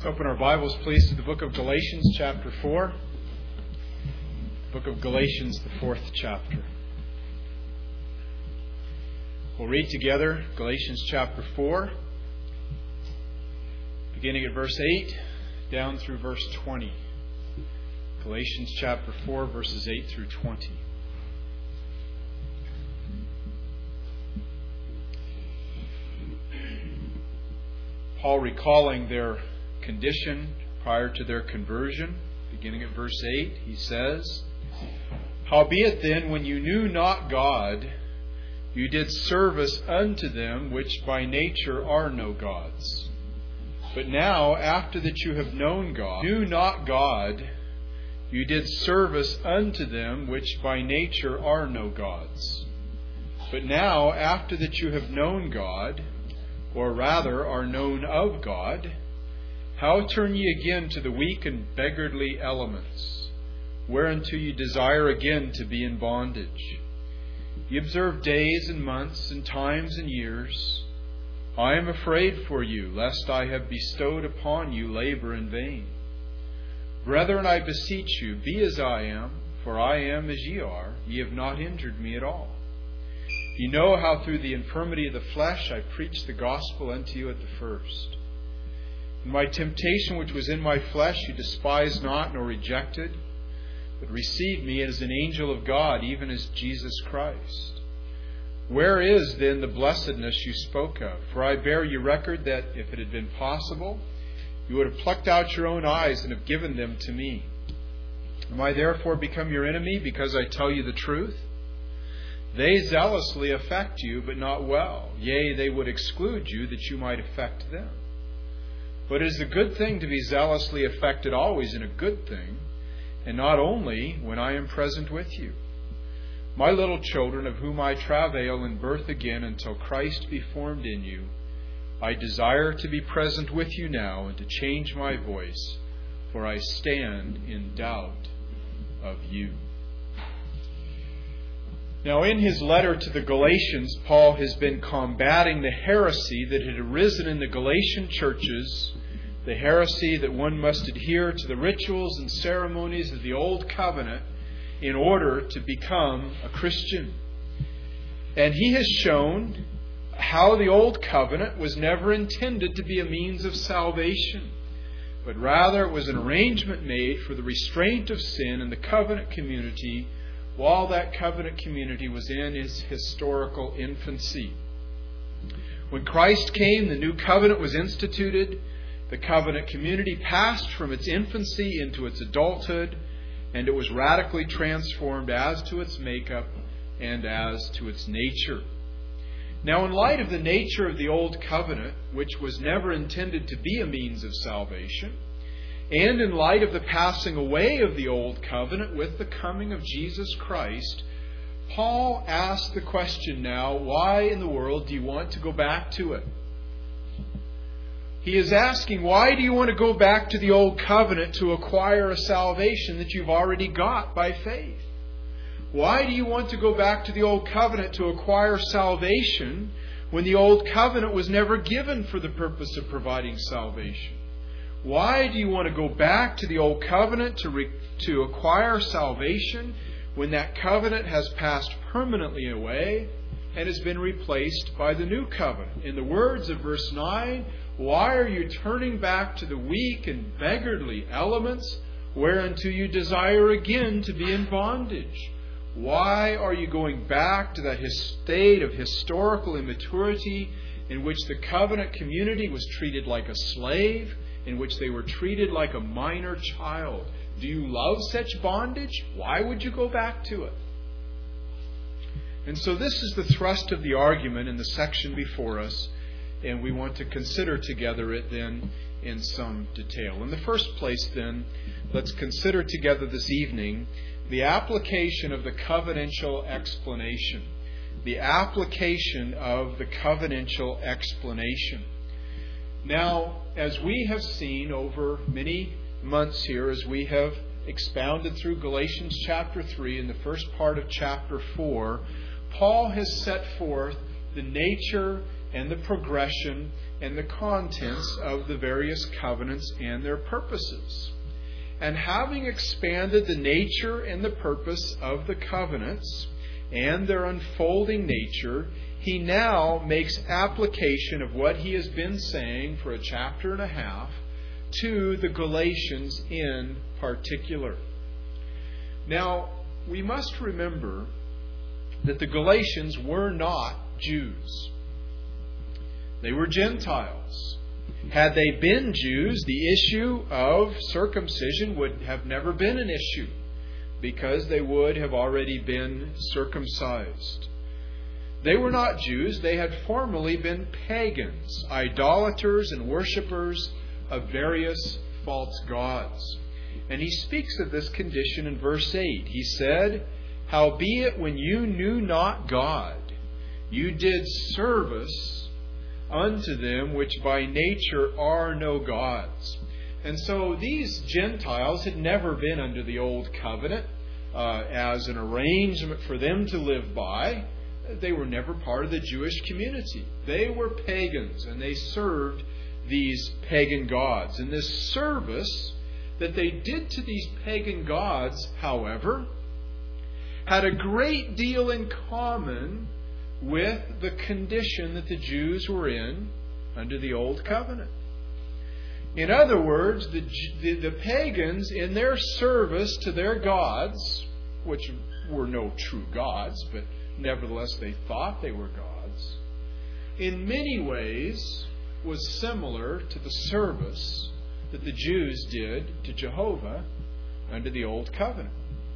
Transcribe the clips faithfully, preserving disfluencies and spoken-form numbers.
Open our Bibles, please, to the book of Galatians, chapter four. Book of Galatians, the fourth chapter. We'll read together Galatians chapter four, beginning at verse eight, down through verse twenty. Galatians chapter four, verses eight through twenty. Paul recalling their condition prior to their conversion, beginning at verse eight, he says, "Howbeit then, when you knew not God, you did service unto them which by nature are no gods. But now, after that you have known God, knew not God, you did service unto them which by nature are no gods. But now, after that you have known God, or rather are known of God, how turn ye again to the weak and beggarly elements, whereunto ye desire again to be in bondage? Ye observe days and months and times and years. I am afraid for you, lest I have bestowed upon you labor in vain. Brethren, I beseech you, be as I am, for I am as ye are. Ye have not injured me at all. You know how through the infirmity of the flesh I preached the gospel unto you at the first. And my temptation which was in my flesh you despised not nor rejected, but received me as an angel of God, even as Jesus Christ. Where is then the blessedness you spoke of? For I bear you record that if it had been possible, you would have plucked out your own eyes and have given them to me. Am I therefore become your enemy because I tell you the truth? They zealously affect you, but not well. Yea, they would exclude you that you might affect them. But it is a good thing to be zealously affected always in a good thing, and not only when I am present with you. My little children, of whom I travail in birth again until Christ be formed in you, I desire to be present with you now and to change my voice, for I stand in doubt of you." Now, in his letter to the Galatians, Paul has been combating the heresy that had arisen in the Galatian churches, the heresy that one must adhere to the rituals and ceremonies of the Old Covenant in order to become a Christian. And he has shown how the Old Covenant was never intended to be a means of salvation, but rather it was an arrangement made for the restraint of sin in the covenant community while that covenant community was in its historical infancy. When Christ came, the new covenant was instituted. The covenant community passed from its infancy into its adulthood, and it was radically transformed as to its makeup and as to its nature. Now, in light of the nature of the Old Covenant, which was never intended to be a means of salvation, and in light of the passing away of the Old Covenant with the coming of Jesus Christ, Paul asks the question now, why in the world do you want to go back to it? He is asking, why do you want to go back to the Old Covenant to acquire a salvation that you've already got by faith? Why do you want to go back to the Old Covenant to acquire salvation when the Old Covenant was never given for the purpose of providing salvation? Why do you want to go back to the Old Covenant to re- to acquire salvation when that covenant has passed permanently away and has been replaced by the New Covenant? In the words of verse nine, why are you turning back to the weak and beggarly elements whereunto you desire again to be in bondage? Why are you going back to that state of historical immaturity in which the covenant community was treated like a slave, in which they were treated like a minor child? Do you love such bondage? Why would you go back to it? And so this is the thrust of the argument in the section before us, and we want to consider together it then in some detail. In the first place then, let's consider together this evening the application of the covenantal explanation. The application of the covenantal explanation. Now, as we have seen over many months here, as we have expounded through Galatians chapter three and the first part of chapter four, Paul has set forth the nature and the progression and the contents of the various covenants and their purposes. And having expanded the nature and the purpose of the covenants and their unfolding nature, he now makes application of what he has been saying for a chapter and a half to the Galatians in particular. Now, we must remember that the Galatians were not Jews. They were Gentiles. Had they been Jews, the issue of circumcision would have never been an issue, because they would have already been circumcised. They were not Jews. They had formerly been pagans, idolaters and worshippers of various false gods. And he speaks of this condition in verse eight. He said, "Howbeit when you knew not God, you did service unto them which by nature are no gods." And so these Gentiles had never been under the old covenant uh, as an arrangement for them to live by. They were never part of the Jewish community. They were pagans, and they served these pagan gods. And this service that they did to these pagan gods, however, had a great deal in common with the condition that the Jews were in under the Old Covenant. In other words, the, the, the pagans, in their service to their gods, which were no true gods, but nevertheless they thought they were gods, in many ways was similar to the service that the Jews did to Jehovah under the Old Covenant.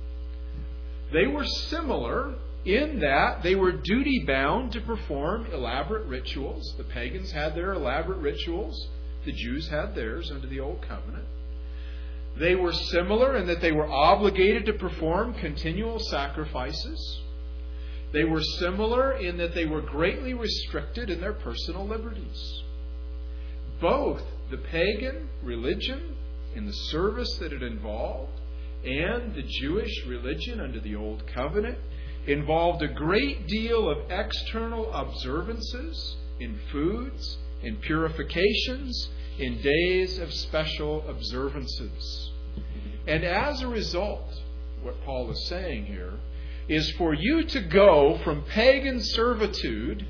They were similar in that they were duty-bound to perform elaborate rituals. The pagans had their elaborate rituals. The Jews had theirs under the Old Covenant. They were similar in that they were obligated to perform continual sacrifices. They were similar in that they were greatly restricted in their personal liberties. Both the pagan religion in the service that it involved and the Jewish religion under the Old Covenant involved a great deal of external observances in foods, in purifications, in days of special observances. And as a result, what Paul is saying here is for you to go from pagan servitude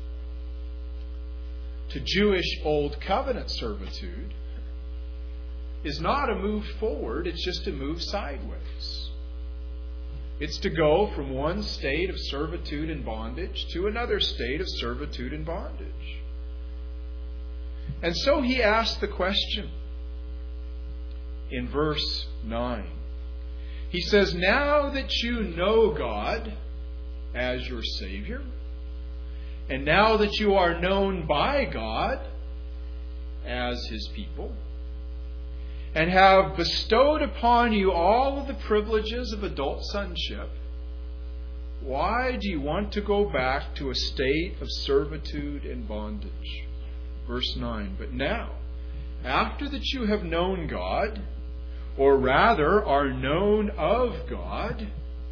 to Jewish Old Covenant servitude is not a move forward, it's just a move sideways. It's to go from one state of servitude and bondage to another state of servitude and bondage. And so he asked the question in verse nine. He says, "Now that you know God as your Savior, and now that you are known by God as His people, and have bestowed upon you all of the privileges of adult sonship, why do you want to go back to a state of servitude and bondage?" Verse nine, "But now, after that you have known God, or rather are known of God,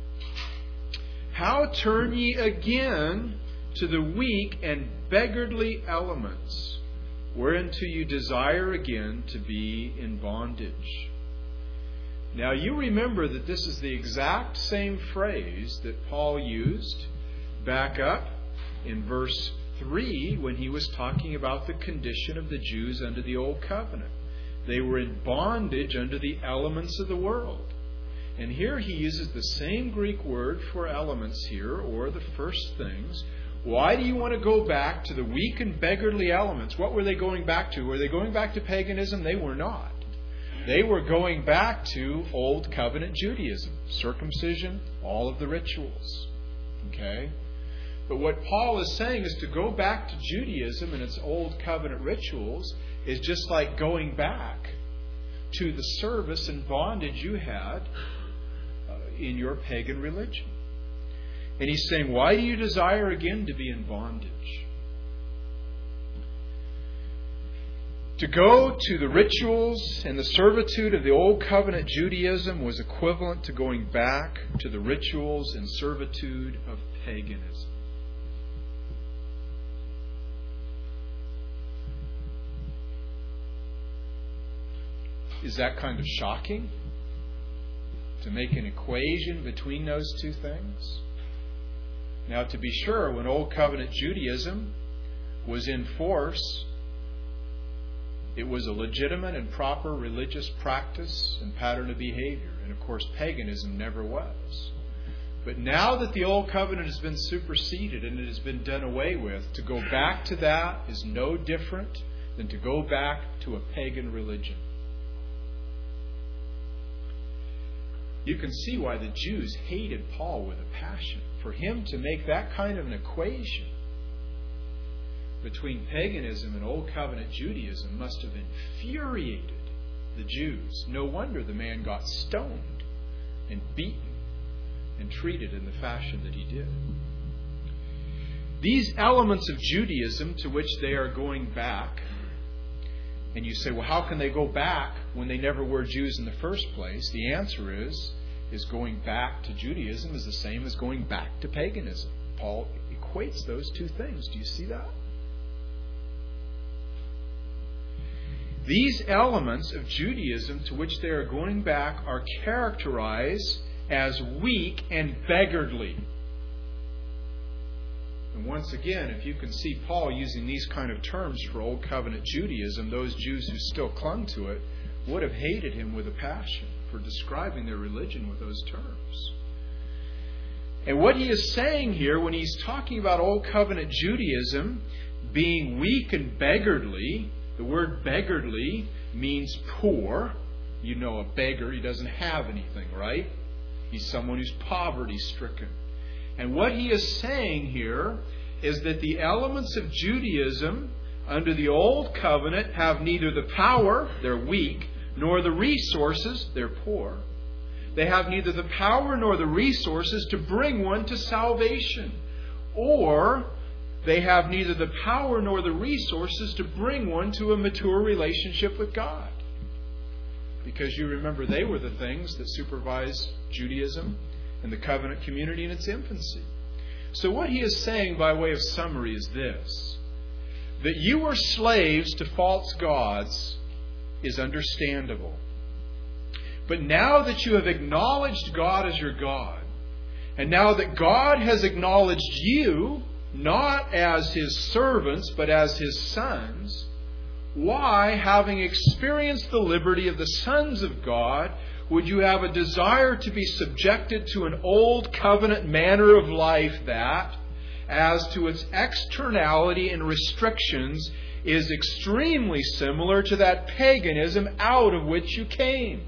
how turn ye again to the weak and beggarly elements, whereunto you desire again to be in bondage?" Now you remember that this is the exact same phrase that Paul used back up in verse three when he was talking about the condition of the Jews under the Old Covenant. They were in bondage under the elements of the world. And here he uses the same Greek word for elements here, or the first things. Why do you want to go back to the weak and beggarly elements? What were they going back to? Were they going back to paganism? They were not. They were going back to Old Covenant Judaism, circumcision, all of the rituals. Okay? But what Paul is saying is to go back to Judaism and its Old Covenant rituals is just like going back to the service and bondage you had uh, in your pagan religion. And he's saying, why do you desire again to be in bondage? To go to the rituals and the servitude of the Old Covenant Judaism was equivalent to going back to the rituals and servitude of paganism. Is that kind of shocking? To make an equation between those two things? Now, to be sure, when Old Covenant Judaism was in force, it was a legitimate and proper religious practice and pattern of behavior. And of course, paganism never was. But now that the Old Covenant has been superseded and it has been done away with, to go back to that is no different than to go back to a pagan religion. You can see why the Jews hated Paul with a passion. For him to make that kind of an equation between paganism and Old Covenant Judaism must have infuriated the Jews. No wonder the man got stoned and beaten and treated in the fashion that he did. These elements of Judaism to which they are going back, and you say, well, how can they go back when they never were Jews in the first place? The answer is, is going back to Judaism is the same as going back to paganism. Paul equates those two things. Do you see that? These elements of Judaism to which they are going back are characterized as weak and beggarly. And once again, if you can see Paul using these kind of terms for Old Covenant Judaism, those Jews who still clung to it would have hated him with a passion for describing their religion with those terms. And what he is saying here when he's talking about Old Covenant Judaism being weak and beggarly, the word beggarly means poor. You know a beggar, he doesn't have anything, right? He's someone who's poverty-stricken. And what he is saying here is that the elements of Judaism under the Old Covenant have neither the power, they're weak, nor the resources, they're poor. They have neither the power nor the resources to bring one to salvation. Or they have neither the power nor the resources to bring one to a mature relationship with God. Because you remember they were the things that supervised Judaism and the covenant community in its infancy. So what he is saying by way of summary is this: that you were slaves to false gods is understandable. But now that you have acknowledged God as your God, and now that God has acknowledged you, not as His servants, but as His sons, why, having experienced the liberty of the sons of God, would you have a desire to be subjected to an old covenant manner of life that, as to its externality and restrictions, is extremely similar to that paganism out of which you came?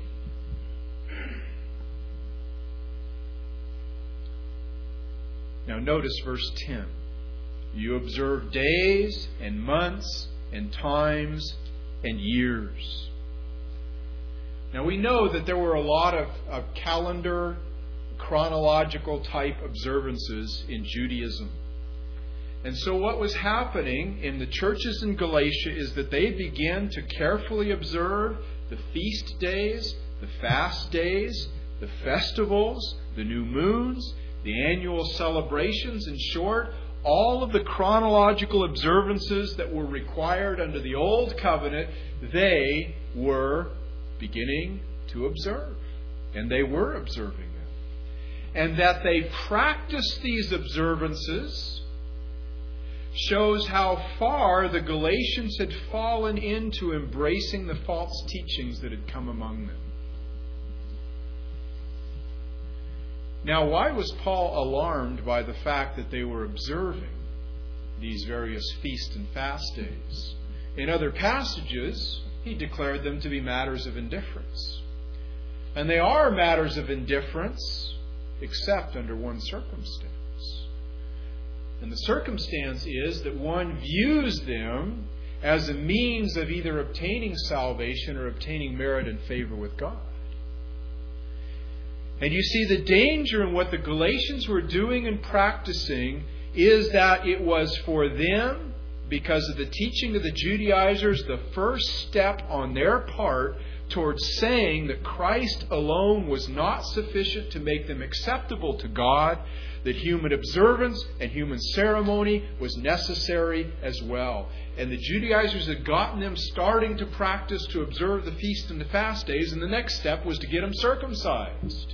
Now notice verse ten. You observe days and months and times and years. Now we know that there were a lot of, of calendar, chronological type observances in Judaism. And so what was happening in the churches in Galatia is that they began to carefully observe the feast days, the fast days, the festivals, the new moons, the annual celebrations, in short, all of the chronological observances that were required under the Old Covenant, they were beginning to observe. And they were observing them. And that they practiced these observances shows how far the Galatians had fallen into embracing the false teachings that had come among them. Now, why was Paul alarmed by the fact that they were observing these various feast and fast days? In other passages, he declared them to be matters of indifference. And they are matters of indifference, except under one circumstance. And the circumstance is that one views them as a means of either obtaining salvation or obtaining merit and favor with God. And you see, the danger in what the Galatians were doing and practicing is that it was for them, because of the teaching of the Judaizers, the first step on their part towards saying that Christ alone was not sufficient to make them acceptable to God, that human observance and human ceremony was necessary as well. And the Judaizers had gotten them starting to practice to observe the feast and the fast days, and the next step was to get them circumcised.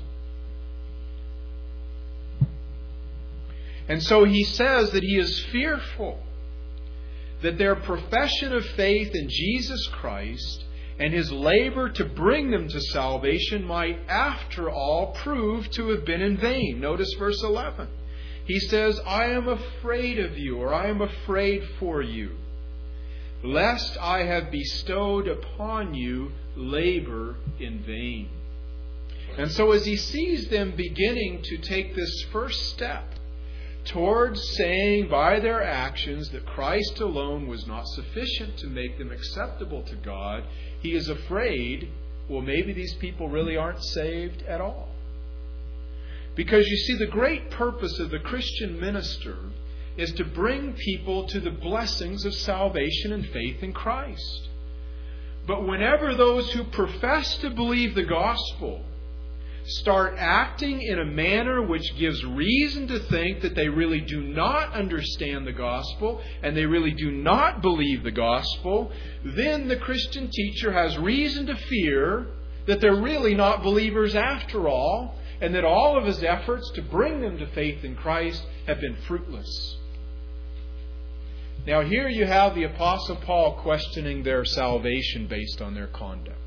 And so he says that he is fearful that their profession of faith in Jesus Christ and his labor to bring them to salvation might, after all, prove to have been in vain. Notice verse eleven. He says, I am afraid of you, or I am afraid for you, lest I have bestowed upon you labor in vain. And so as he sees them beginning to take this first step towards saying by their actions that Christ alone was not sufficient to make them acceptable to God, he is afraid, well, maybe these people really aren't saved at all. Because you see, the great purpose of the Christian minister is to bring people to the blessings of salvation and faith in Christ. But whenever those who profess to believe the gospel start acting in a manner which gives reason to think that they really do not understand the gospel and they really do not believe the gospel, then the Christian teacher has reason to fear that they're really not believers after all, and that all of his efforts to bring them to faith in Christ have been fruitless. Now here you have the Apostle Paul questioning their salvation based on their conduct.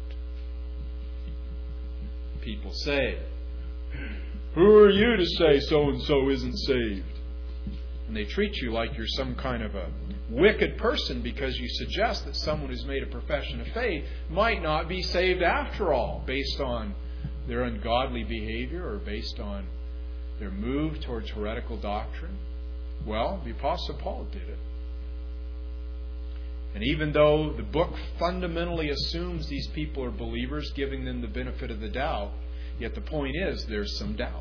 People say, who are you to say so-and-so isn't saved? And they treat you like you're some kind of a wicked person because you suggest that someone who's made a profession of faith might not be saved after all, based on their ungodly behavior or based on their move towards heretical doctrine. Well, the Apostle Paul did it. And even though the book fundamentally assumes these people are believers, giving them the benefit of the doubt, yet the point is there's some doubt.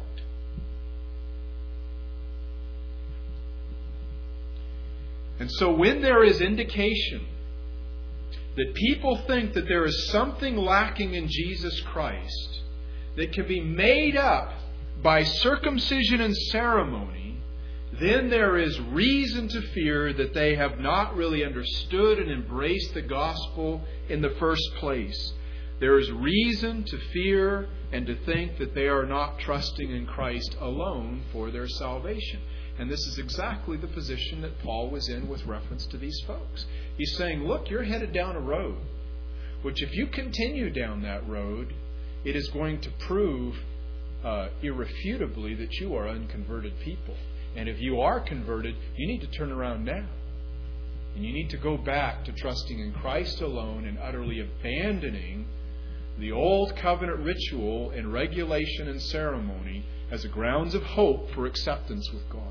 And so when there is indication that people think that there is something lacking in Jesus Christ that can be made up by circumcision and ceremony, then there is reason to fear that they have not really understood and embraced the gospel in the first place. There is reason to fear and to think that they are not trusting in Christ alone for their salvation. And this is exactly the position that Paul was in with reference to these folks. He's saying, look, you're headed down a road, which if you continue down that road, it is going to prove uh, irrefutably that you are unconverted people. And if you are converted, you need to turn around now. And you need to go back to trusting in Christ alone and utterly abandoning the old covenant ritual and regulation and ceremony as a grounds of hope for acceptance with God.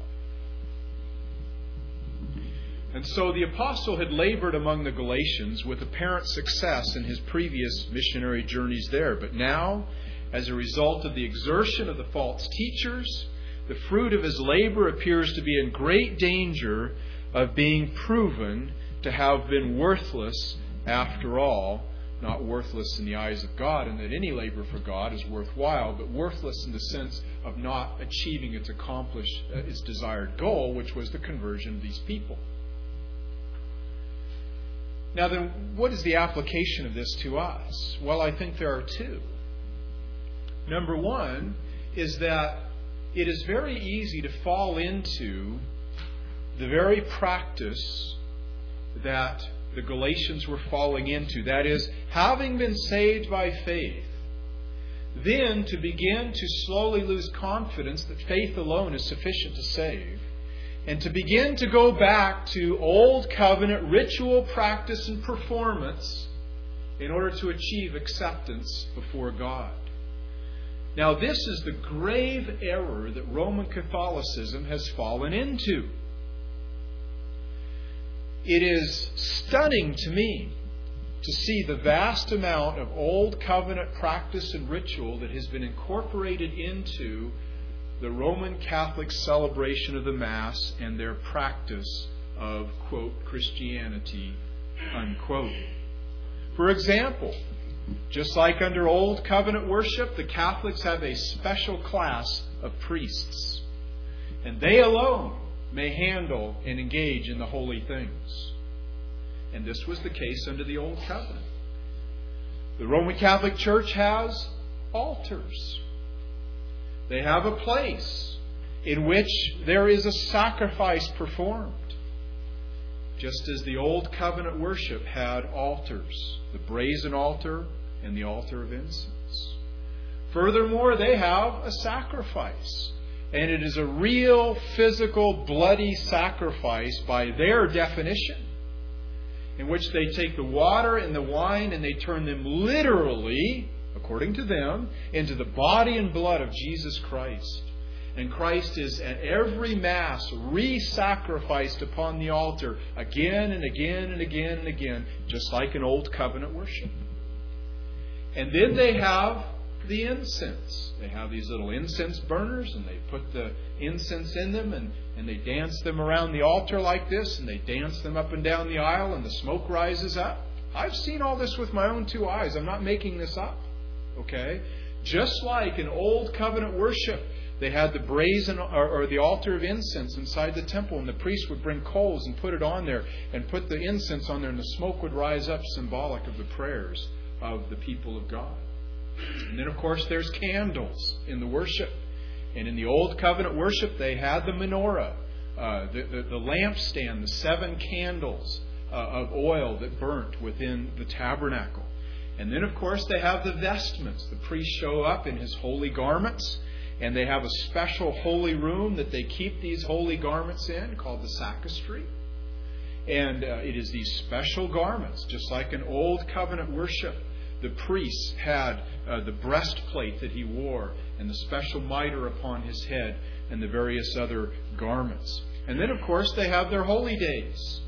And so the apostle had labored among the Galatians with apparent success in his previous missionary journeys there. But now, as a result of the exertion of the false teachers, the fruit of his labor appears to be in great danger of being proven to have been worthless after all. Not worthless in the eyes of God, and that any labor for God is worthwhile, but worthless in the sense of not achieving its accomplished, uh, its desired goal, which was the conversion of these people. Now then, what is the application of this to us? Well, I think there are two. Number one is that it is very easy to fall into the very practice that the Galatians were falling into. That is, having been saved by faith, then to begin to slowly lose confidence that faith alone is sufficient to save, and to begin to go back to old covenant ritual practice and performance in order to achieve acceptance before God. Now, this is the grave error that Roman Catholicism has fallen into. It is stunning to me to see the vast amount of old covenant practice and ritual that has been incorporated into the Roman Catholic celebration of the Mass and their practice of, quote, Christianity, unquote. For example, Just like under Old Covenant worship, the Catholics have a special class of priests. And they alone may handle and engage in the holy things. And this was the case under the Old Covenant. The Roman Catholic Church has altars. They have a place in which there is a sacrifice performed. Just as the Old Covenant worship had altars, the brazen altar and the altar of incense. Furthermore, they have a sacrifice. And it is a real, physical, bloody sacrifice by their definition, in which they take the water and the wine and they turn them literally, according to them, into the body and blood of Jesus Christ. And Christ is at every Mass re-sacrificed upon the altar again and again and again and again, just like an Old Covenant worship. And then they have the incense. They have these little incense burners, and they put the incense in them, and, and they dance them around the altar like this, and they dance them up and down the aisle, and the smoke rises up. I've seen all this with my own two eyes. I'm not making this up. Okay? Just like in Old Covenant worship, they had the brazen or, or the altar of incense inside the temple, and the priest would bring coals and put it on there, and put the incense on there, and the smoke would rise up, symbolic of the prayers of the people of God. And then, of course, there's candles in the worship. And in the Old Covenant worship, they had the menorah, uh, the, the, the lampstand, the seven candles uh, of oil that burnt within the tabernacle. And then, of course, they have the vestments. The priests show up in his holy garments, and they have a special holy room that they keep these holy garments in, called the sacristy. And uh, it is these special garments, just like in Old Covenant worship. The priests had uh, the breastplate that he wore, and the special mitre upon his head, and the various other garments. And then, of course, they have their holy days.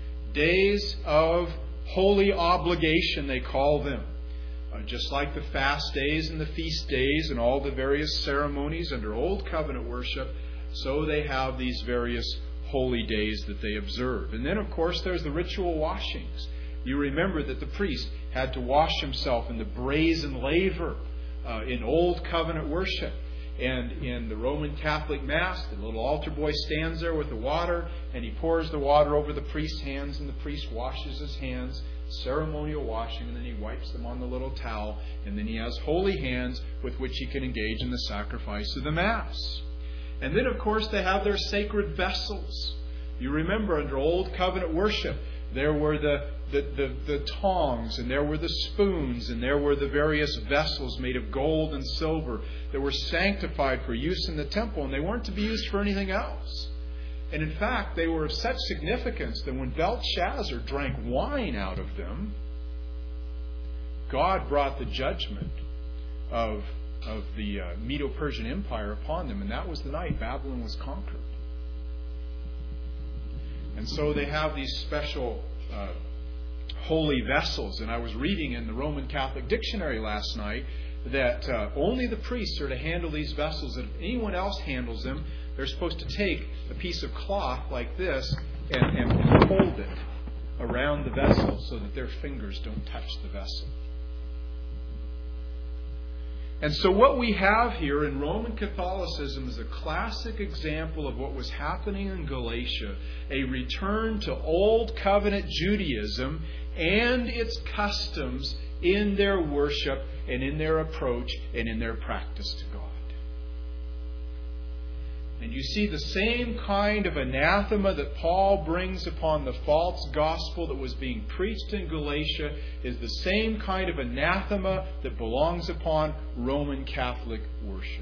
Days of holy obligation, they call them. Uh, just like the fast days and the feast days and all the various ceremonies under Old Covenant worship, so they have these various holy days that they observe. And then, of course, there's the ritual washings. You remember that the priest had to wash himself in the brazen laver uh, in Old Covenant worship. And in the Roman Catholic Mass, the little altar boy stands there with the water, and he pours the water over the priest's hands, and the priest washes his hands, ceremonial washing, and then he wipes them on the little towel, and then he has holy hands with which he can engage in the sacrifice of the Mass. And then, of course, they have their sacred vessels. You remember, under Old Covenant worship, there were the, the, the, the tongs, and there were the spoons, and there were the various vessels made of gold and silver that were sanctified for use in the temple, and they weren't to be used for anything else. And in fact, they were of such significance that when Belshazzar drank wine out of them, God brought the judgment of, of the uh, Medo-Persian Empire upon them, and that was the night Babylon was conquered. And so they have these special uh, holy vessels. And I was reading in the Roman Catholic Dictionary last night that uh, only the priests are to handle these vessels. And if anyone else handles them, they're supposed to take a piece of cloth like this and, and, and hold it around the vessel so that their fingers don't touch the vessel. And so what we have here in Roman Catholicism is a classic example of what was happening in Galatia, a return to Old Covenant Judaism and its customs in their worship and in their approach and in their practice to God. And you see the same kind of anathema that Paul brings upon the false gospel that was being preached in Galatia is the same kind of anathema that belongs upon Roman Catholic worship.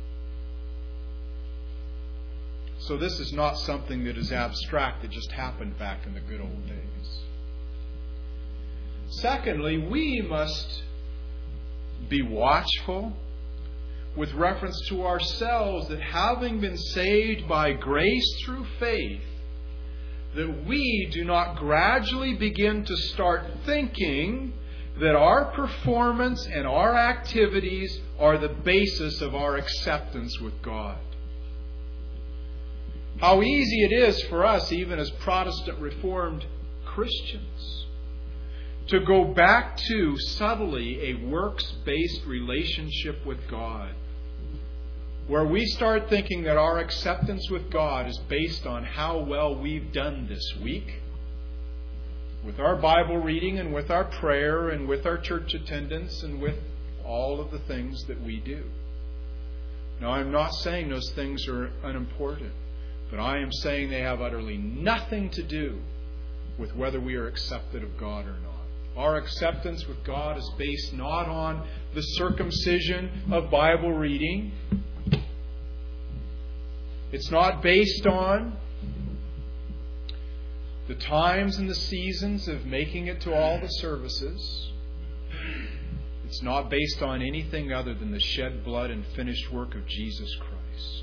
So this is not something that is abstract that just happened back in the good old days. Secondly, we must be watchful with reference to ourselves, that having been saved by grace through faith, that we do not gradually begin to start thinking that our performance and our activities are the basis of our acceptance with God. How easy it is for us, even as Protestant Reformed Christians, to go back to, subtly, a works-based relationship with God, where we start thinking that our acceptance with God is based on how well we've done this week, with our Bible reading and with our prayer and with our church attendance and with all of the things that we do. Now, I'm not saying those things are unimportant, but I am saying they have utterly nothing to do with whether we are accepted of God or not. Our acceptance with God is based not on the circumcision of Bible reading. It's not based on the times and the seasons of making it to all the services. It's not based on anything other than the shed blood and finished work of Jesus Christ.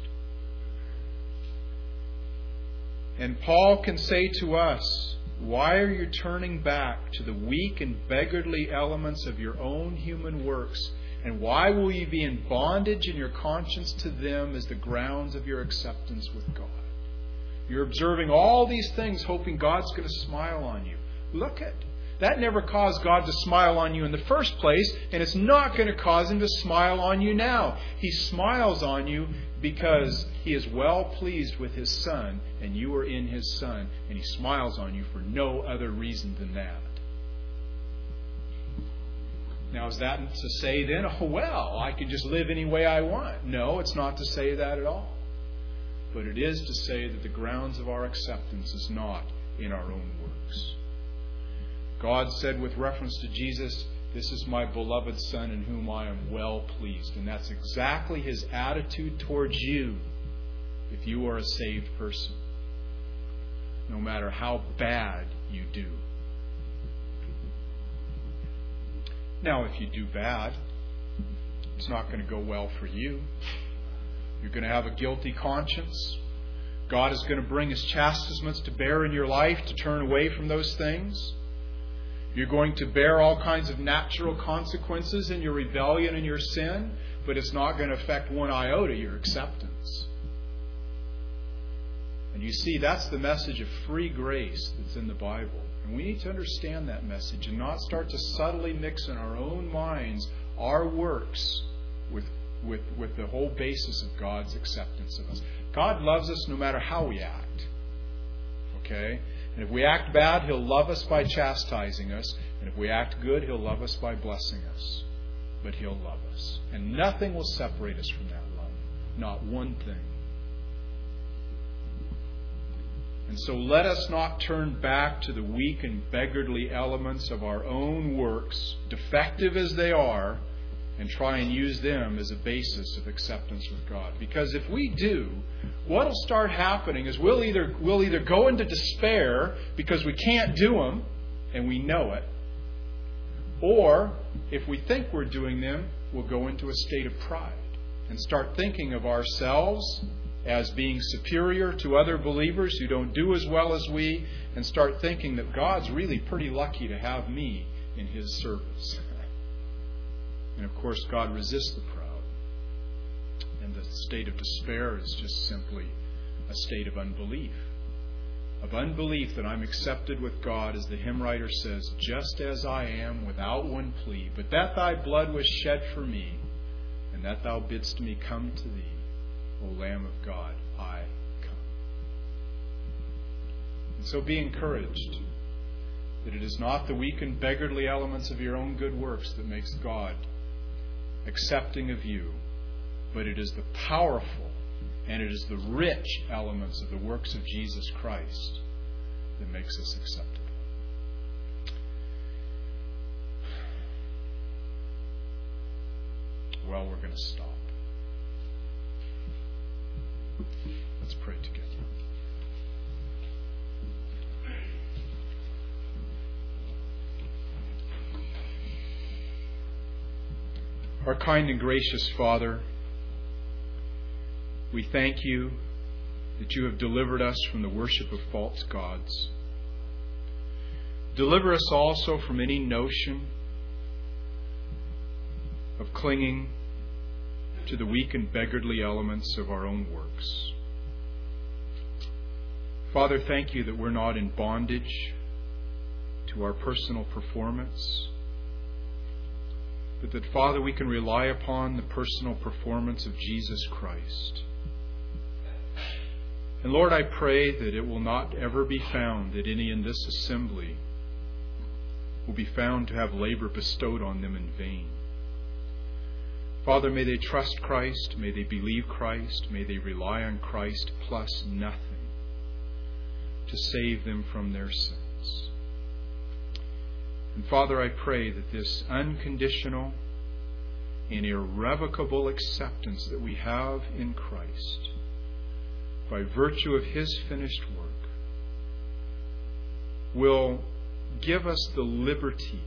And Paul can say to us, why are you turning back to the weak and beggarly elements of your own human works? And why will you be in bondage in your conscience to them as the grounds of your acceptance with God? You're observing all these things, hoping God's going to smile on you. Look at that. Never caused God to smile on you in the first place, and it's not going to cause Him to smile on you now. He smiles on you because He is well pleased with His Son, and you are in His Son, and He smiles on you for no other reason than that. Now, is that to say then, oh, well, I can just live any way I want? No, it's not to say that at all. But it is to say that the grounds of our acceptance is not in our own works. God said with reference to Jesus, this is my beloved Son in whom I am well pleased. And that's exactly His attitude towards you if you are a saved person, no matter how bad you do. Now, if you do bad, it's not going to go well for you. You're going to have a guilty conscience. God is going to bring His chastisements to bear in your life to turn away from those things. You're going to bear all kinds of natural consequences in your rebellion and your sin, but it's not going to affect one iota your acceptance. And you see, that's the message of free grace that's in the Bible. And we need to understand that message and not start to subtly mix in our own minds our works with, with, with the whole basis of God's acceptance of us. God loves us no matter how we act. Okay? And if we act bad, He'll love us by chastising us. And if we act good, He'll love us by blessing us. But He'll love us. And nothing will separate us from that love. Not one thing. And so let us not turn back to the weak and beggarly elements of our own works, defective as they are, and try and use them as a basis of acceptance with God. Because if we do, what will start happening is we'll either we'll either go into despair because we can't do them, and we know it, or if we think we're doing them, we'll go into a state of pride and start thinking of ourselves as being superior to other believers who don't do as well as we, and start thinking that God's really pretty lucky to have me in His service. And of course, God resists the proud. And the state of despair is just simply a state of unbelief. Of unbelief that I'm accepted with God, as the hymn writer says, just as I am, without one plea, but that Thy blood was shed for me, and that Thou bidst me come to Thee. O Lamb of God, I come. And so be encouraged that it is not the weak and beggarly elements of your own good works that makes God accepting of you, but it is the powerful and it is the rich elements of the works of Jesus Christ that makes us acceptable. Well, we're going to stop. Let's pray together. Our kind and gracious Father, we thank You that You have delivered us from the worship of false gods. Deliver us also from any notion of clinging to the weak and beggarly elements of our own works. Father, thank You that we're not in bondage to to our personal performance, but that, Father, we can rely upon the personal performance of Jesus Christ. And Lord, I pray that it will not ever be found that any in this assembly will be found to have labor bestowed on them in vain. Father, may they trust Christ, may they believe Christ, may they rely on Christ plus nothing to save them from their sins. And Father, I pray that this unconditional and irrevocable acceptance that we have in Christ, by virtue of His finished work, will give us the liberty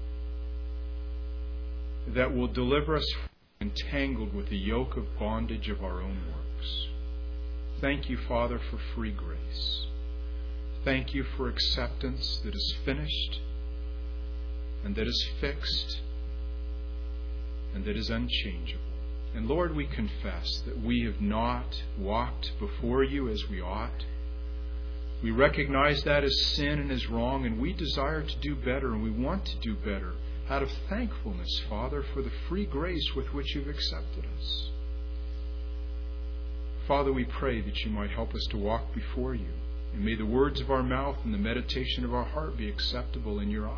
that will deliver us entangled with the yoke of bondage of our own works. Thank you, Father, for free grace. Thank you for acceptance that is finished and that is fixed and that is unchangeable. And Lord, we confess that we have not walked before you as we ought. We recognize that as sin and as wrong, and we desire to do better, and we want to do better out of thankfulness, Father, for the free grace with which you've accepted us. Father, we pray that you might help us to walk before you, and may the words of our mouth and the meditation of our heart be acceptable in your eyes.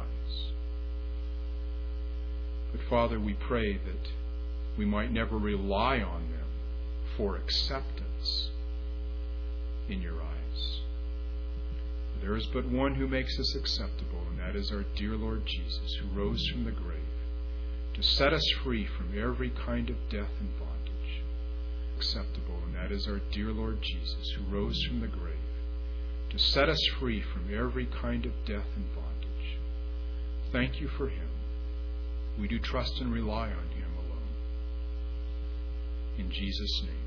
But Father, we pray that we might never rely on them for acceptance in your eyes. There is but one who makes us acceptable, and that is our dear Lord Jesus, who rose from the grave to set us free from every kind of death and bondage. Acceptable, and that is our dear Lord Jesus, who rose from the grave to set us free from every kind of death and bondage. Thank you for Him. We do trust and rely on Him alone. In Jesus' name.